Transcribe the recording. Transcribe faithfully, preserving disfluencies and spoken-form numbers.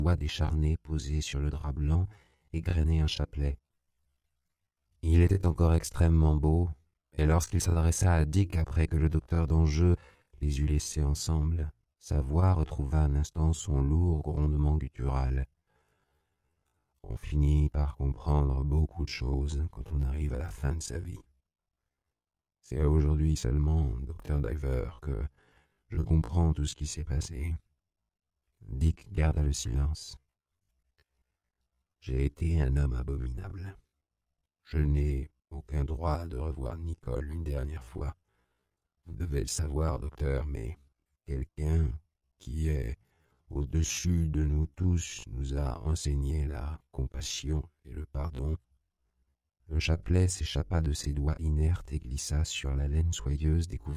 doigts décharnés posés sur le drap blanc égrenaient un chapelet. Il était encore extrêmement beau, et lorsqu'il s'adressa à Dick après que le docteur d'Anjeux les eut laissés ensemble, sa voix retrouva un instant son lourd grondement guttural. On finit par comprendre beaucoup de choses quand on arrive à la fin de sa vie. C'est aujourd'hui seulement, docteur Diver, que je comprends tout ce qui s'est passé. Dick garda le silence. J'ai été un homme abominable. Je n'ai aucun droit de revoir Nicole une dernière fois. Vous devez le savoir, docteur, mais quelqu'un qui est au-dessus de nous tous nous a enseigné la compassion et le pardon. Le chapelet s'échappa de ses doigts inertes et glissa sur la laine soyeuse des couvertures.